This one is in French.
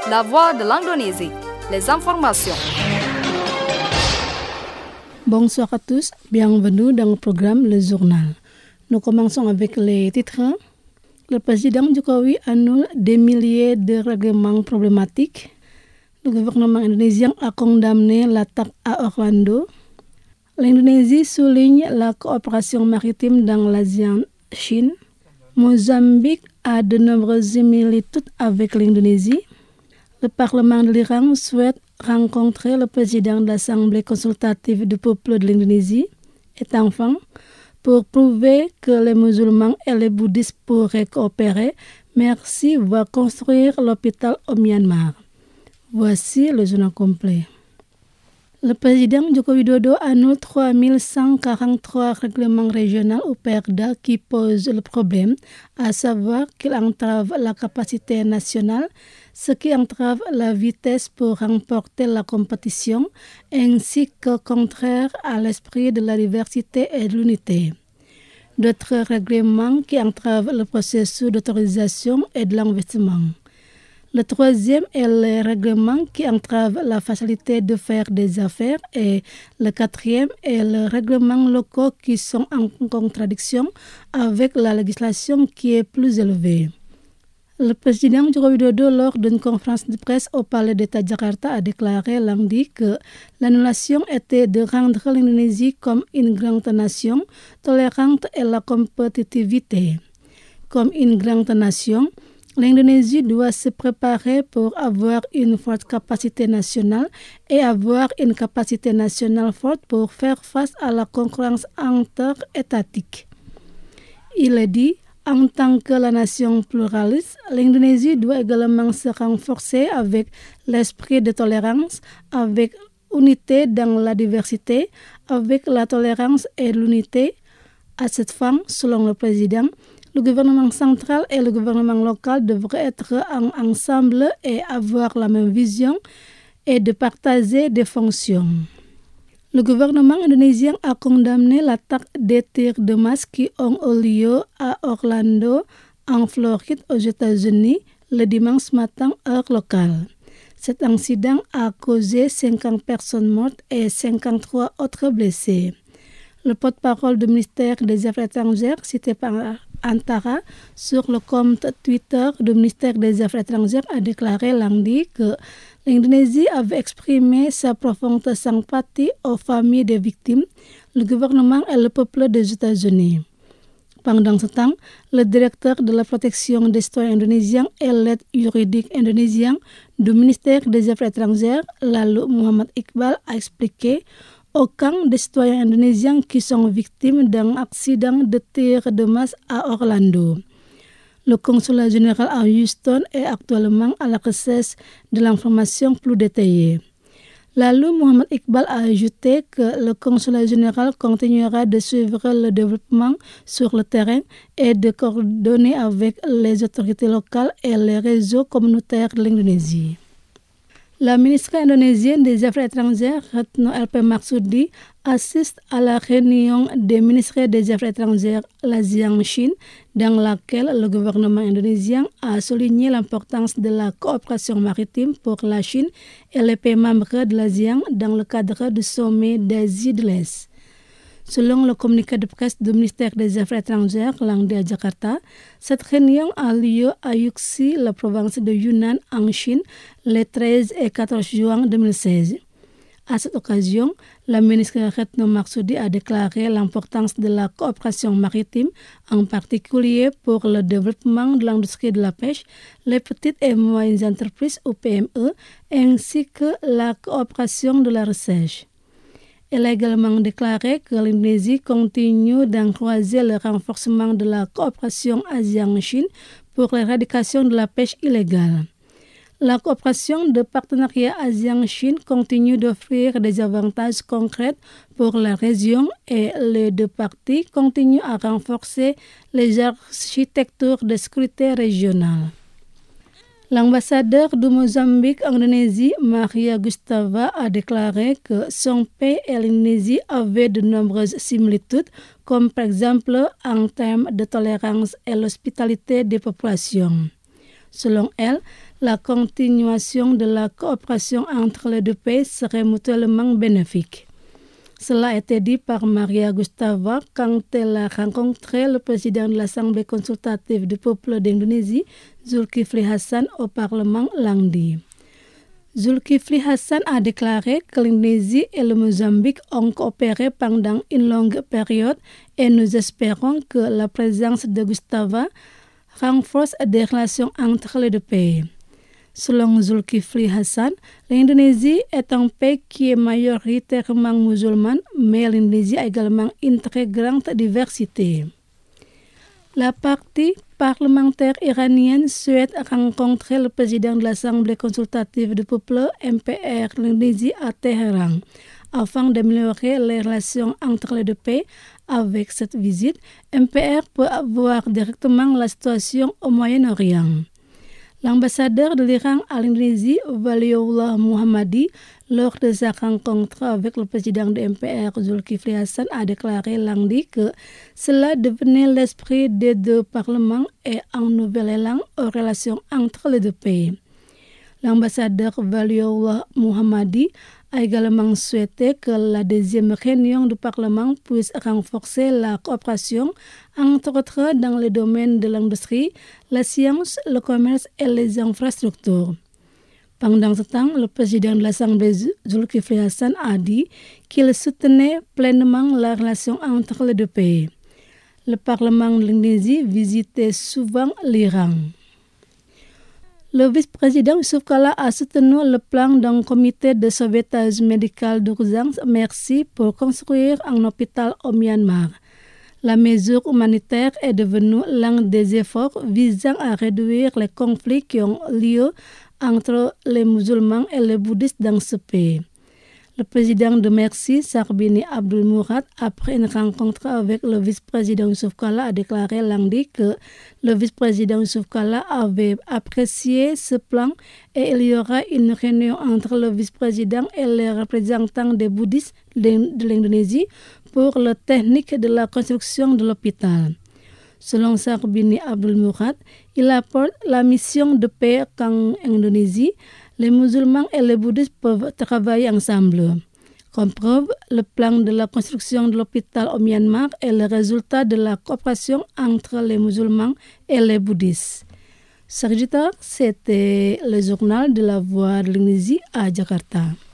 la voix de l'Indonésie. Les informations. Bonsoir à tous, bienvenue dans le programme Le Journal. Nous commençons avec les titres. Le président Jokowi annule des milliers de règlements problématiques. Le gouvernement indonésien a condamné l'attaque à Orlando. L'Indonésie souligne la coopération maritime dans l'ASEAN Chine. Mozambique a de nombreuses similitudes avec l'Indonésie. Le Parlement de l'Iran souhaite rencontrer le président de l'Assemblée consultative du peuple de l'Indonésie. Et enfin, pour prouver que les musulmans et les bouddhistes pourraient coopérer, Mercy va construire l'hôpital au Myanmar. Voici le journal complet. Le président Joko Widodo annule 3143 règlements régionaux ou PERDA qui posent le problème, à savoir qu'il entrave la capacité nationale, ce qui entrave la vitesse pour remporter la compétition, ainsi que contraire à l'esprit de la diversité et de l'unité. D'autres règlements qui entravent le processus d'autorisation et de l'investissement. Le troisième est le règlement qui entrave la facilité de faire des affaires et le quatrième est le règlement locaux qui sont en contradiction avec la législation qui est plus élevée. Le président Joko Widodo, lors d'une conférence de presse au Palais d'État Jakarta, a déclaré lundi que l'annulation était de rendre l'Indonésie comme une grande nation tolérante et la compétitivité. Comme une grande nation, l'Indonésie doit se préparer pour avoir une forte capacité nationale et avoir une capacité nationale forte pour faire face à la concurrence interétatique. Il est dit, en tant que la nation pluraliste, l'Indonésie doit également se renforcer avec l'esprit de tolérance, avec unité dans la diversité, avec la tolérance et l'unité. À cette fin, selon le président, le gouvernement central et le gouvernement local devraient être ensemble et avoir la même vision et de partager des fonctions. Le gouvernement indonésien a condamné l'attaque des tirs de masse qui ont eu lieu à Orlando, en Floride, aux États-Unis, le dimanche matin, heure locale. Cet incident a causé 50 personnes mortes et 53 autres blessées. Le porte-parole du ministère des Affaires étrangères, cité par Antara, sur le compte Twitter du ministère des Affaires étrangères, a déclaré lundi que l'Indonésie avait exprimé sa profonde sympathie aux familles des victimes, le gouvernement et le peuple des États-Unis. Pendant ce temps, le directeur de la protection des citoyens indonésiens et l'aide juridique indonésien du ministère des Affaires étrangères, Lalu Muhammad Iqbal, a expliqué aucun des citoyens indonésiens qui sont victimes d'un accident de tir de masse à Orlando. Le consulat général à Houston est actuellement à la recherche de l'information plus détaillée. Lalu Muhammad Iqbal a ajouté que le consulat général continuera de suivre le développement sur le terrain et de coordonner avec les autorités locales et les réseaux communautaires de l'Indonésie. La ministre indonésienne des Affaires étrangères, Retno LP Marsudi, assiste à la réunion des ministres des Affaires étrangères l'ASEAN Chine, dans laquelle le gouvernement indonésien a souligné l'importance de la coopération maritime pour la Chine et les pays membres de l'ASEAN dans le cadre du sommet d'Asie de l'Est. Selon le communiqué de presse du ministère des Affaires étrangères lundi à Jakarta, cette réunion a lieu à Yuxi, la province de Yunnan, en Chine, les 13 et 14 juin 2016. À cette occasion, la ministre Retno Marsudi a déclaré l'importance de la coopération maritime, en particulier pour le développement de l'industrie de la pêche, les petites et moyennes entreprises ou PME, ainsi que la coopération de la recherche. Elle a également déclaré que l'Indonésie continue d'encourager le renforcement de la coopération ASEAN-Chine pour l'éradication de la pêche illégale. La coopération de partenariat ASEAN-Chine continue d'offrir des avantages concrets pour la région et les deux parties continuent à renforcer les architectures de sécurité régionale. L'ambassadeur du Mozambique en Indonésie, Maria Gustava, a déclaré que son pays et l'Indonésie avaient de nombreuses similitudes, comme par exemple en termes de tolérance et l'hospitalité des populations. Selon elle, la continuation de la coopération entre les deux pays serait mutuellement bénéfique. Cela a été dit par Maria Gustava quand elle a rencontré le président de l'Assemblée consultative du peuple d'Indonésie, Zulkifli Hasan, au Parlement lundi. Zulkifli Hasan a déclaré que l'Indonésie et le Mozambique ont coopéré pendant une longue période et nous espérons que la présence de Gustava renforce des relations entre les deux pays. Selon Zulkifli Hasan, l'Indonésie est un pays qui est majoritairement musulman, mais l'Indonésie a également une très grande diversité. La partie parlementaire iranienne souhaite rencontrer le président de l'Assemblée consultative du peuple MPR l'Indonésie à Téhéran afin d'améliorer les relations entre les deux pays. Avec cette visite, MPR peut voir directement la situation au Moyen-Orient. L'ambassadeur de l'Iran à l'Indonésie, Waliullah Muhammadi, lors de sa rencontre avec le président de MPR, Zulkifli Hasan, a déclaré lundi que cela devenait l'esprit des deux parlements et un nouvel élan aux relations entre les deux pays. L'ambassadeur Waliullah Muhammadi a également souhaité que la deuxième réunion du Parlement puisse renforcer la coopération, entre autres dans les domaines de l'industrie, la science, le commerce et les infrastructures. Pendant ce temps, le président de l'Assemblée, Zulkifli Hasan, a dit qu'il soutenait pleinement la relation entre les deux pays. Le Parlement de l'Indonésie visitait souvent l'Iran. Le vice-président Yusuf Kala a soutenu le plan d'un comité de sauvetage médical d'urgence Merci pour construire un hôpital au Myanmar. La mesure humanitaire est devenue l'un des efforts visant à réduire les conflits qui ont lieu entre les musulmans et les bouddhistes dans ce pays. Le président de Merci, Sarbini Abdul Murad, après une rencontre avec le vice-président Yusuf Kala, a déclaré lundi que le vice-président Yusuf Kala avait apprécié ce plan et il y aura une réunion entre le vice-président et les représentants des bouddhistes de l'Indonésie pour la technique de la construction de l'hôpital. Selon Sarbini Abdul Murad, il apporte la mission de paix qu'en Indonésie, les musulmans et les bouddhistes peuvent travailler ensemble. Comme preuve, le plan de la construction de l'hôpital au Myanmar est le résultat de la coopération entre les musulmans et les bouddhistes. C'était le journal de la Voix de l'Indonésie à Jakarta.